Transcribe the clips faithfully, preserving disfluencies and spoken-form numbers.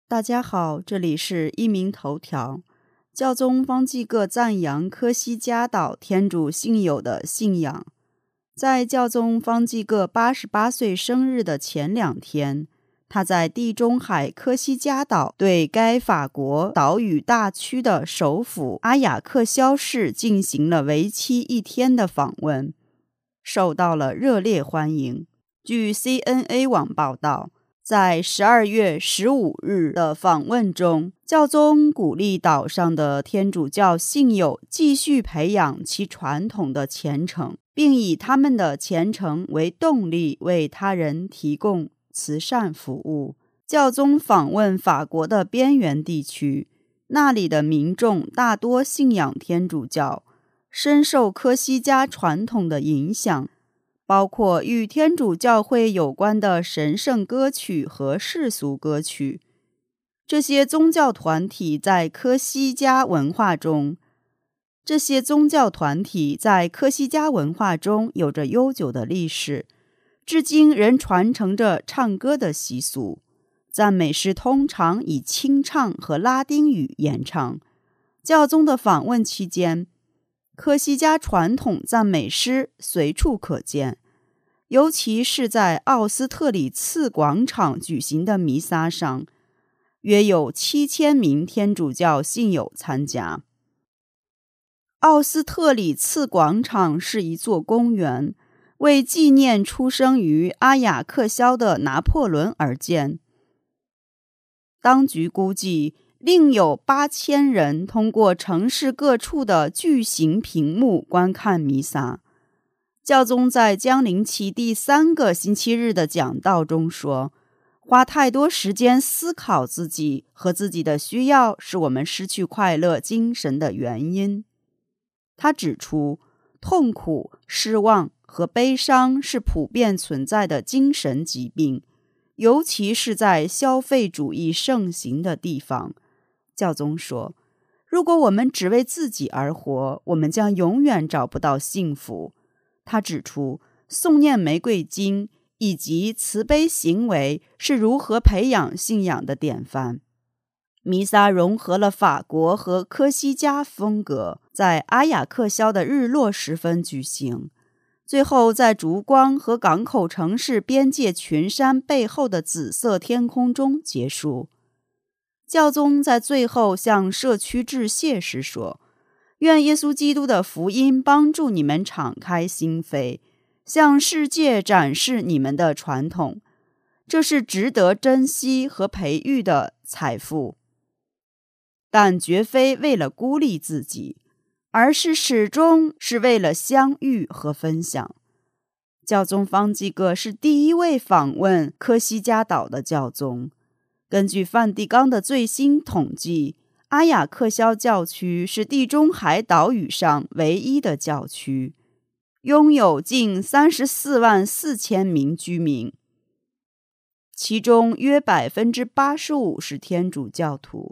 大家好，这里是一鸣头条。教宗方济各赞扬科西嘉岛天主信友的信仰。在教宗方济各八十八岁生日的前两天，他在地中海科西嘉岛对该法国岛屿大区的首府阿雅克肖市进行了为期一天的访问，受到了热烈欢迎。据 C N A 网报道，在十二月十五日的访问中，教宗鼓励岛上的天主教信友继续培养其传统的虔诚，并以他们的虔诚为动力为他人提供慈善服务。教宗访问法国的边缘地区，那里的民众大多信仰天主教，深受科西嘉传统的影响，包括与天主教会有关的神圣歌曲和世俗歌曲。这些宗教团体在科西嘉文化中，这些宗教团体在科西嘉文化中有着悠久的历史，至今仍传承着唱歌的习俗。赞美诗通常以清唱和拉丁语演唱。教宗的访问期间，科西嘉传统赞美诗随处可见，尤其是在奥斯特里茨广场举行的弥撒上，约有七千名天主教信友参加。奥斯特里茨广场是一座公园，为纪念出生于阿雅克肖的拿破仑而建。当局估计，另有八千人通过城市各处的巨型屏幕观看弥撒。教宗在将临期第三个星期日的讲道中说，花太多时间思考自己和自己的需要是我们失去快乐精神的原因。他指出，痛苦、失望和悲伤是普遍存在的精神疾病，尤其是在消费主义盛行的地方。教宗说，如果我们只为自己而活，我们将永远找不到幸福。他指出，诵念玫瑰经以及慈悲行为是如何培养信仰的典范。弥撒融合了法国和科西嘉风格，在阿雅克肖的日落时分举行，最后在烛光和港口城市边界群山背后的紫色天空中结束。教宗在最后向社区致谢时说，愿耶稣基督的福音帮助你们敞开心扉，向世界展示你们的传统，这是值得珍惜和培育的财富，但绝非为了孤立自己，而是始终是为了相遇和分享。教宗方济各是第一位访问科西嘉岛的教宗。根据梵蒂冈的最新统计，阿雅克肖教区是地中海岛屿上唯一的教区，拥有近三十四万四千名居民，其中约百分之八十五是天主教徒。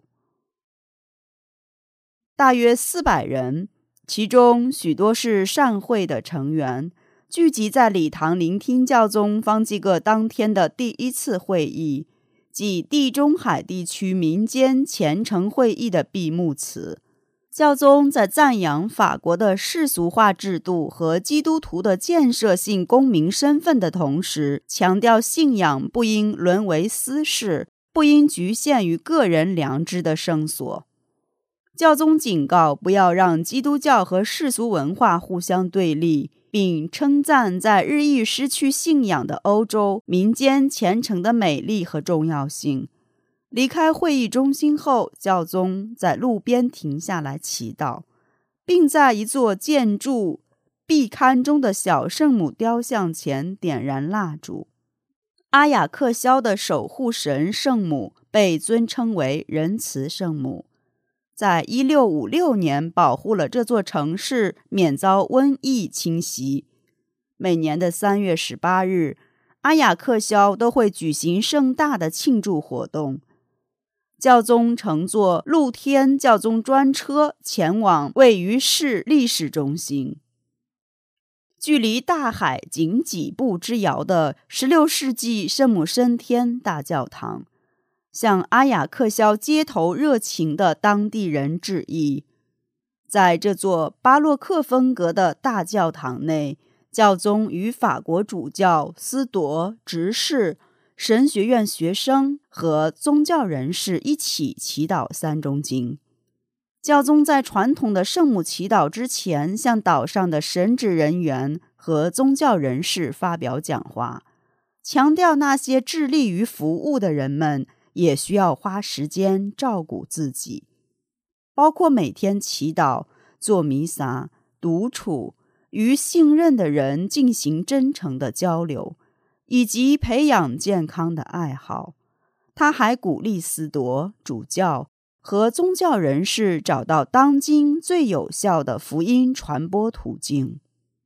大约四百人，其中许多是善会的成员，聚集在礼堂聆听教宗方济各当天的第一次会议，即地中海地区民间虔诚会议的闭幕词。教宗在赞扬法国的世俗化制度和基督徒的建设性公民身份的同时，强调信仰不应沦为私事，不应局限于个人良知的圣所。教宗警告不要让基督教和世俗文化互相对立，并称赞在日益失去信仰的欧洲民间虔诚的美丽和重要性。离开会议中心后，教宗在路边停下来祈祷，并在一座建筑壁龛中的小圣母雕像前点燃蜡烛。阿雅克肖的守护神圣母被尊称为仁慈圣母，在一六五六年保护了这座城市免遭瘟疫侵袭。每年的三月十八日，阿雅克肖都会举行盛大的庆祝活动。教宗乘坐露天教宗专车前往位于市历史中心，距离大海仅几步之遥的十六世纪圣母升天大教堂。 向阿雅克肖街头热情的当地人致意。在这座巴洛克风格的大教堂内，教宗与法国主教、司铎、执事、神学院学生和宗教人士一起祈祷三中经。教宗在传统的圣母祈祷之前，向岛上的神职人员和宗教人士发表讲话，强调那些致力于服务的人们也需要花时间照顾自己，包括每天祈祷、做弥撒、独处、与信任的人进行真诚的交流，以及培养健康的爱好。他还鼓励司铎、主教和宗教人士找到当今最有效的福音传播途径。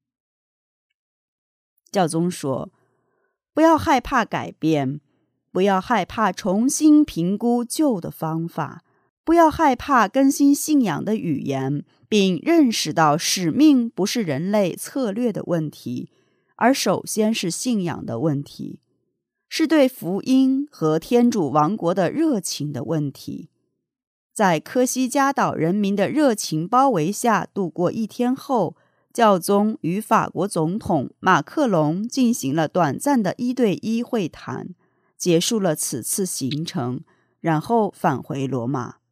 教宗说，不要害怕改变，不要害怕重新评估旧的方法，不要害怕更新信仰的语言，并认识到使命不是人类策略的问题，而首先是信仰的问题，是对福音和天主王国的热情的问题。在科西嘉岛人民的热情包围下度过一天后，教宗与法国总统马克龙进行了短暂的一对一会谈，结束了此次行程，然后返回罗马。